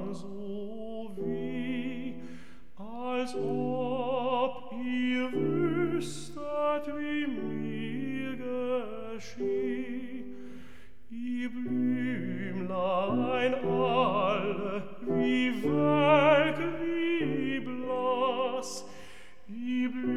klang so wie, als ob ihr wüsstet, wie mir geschih. Die Blümlein alle, wie welk, wie blass, die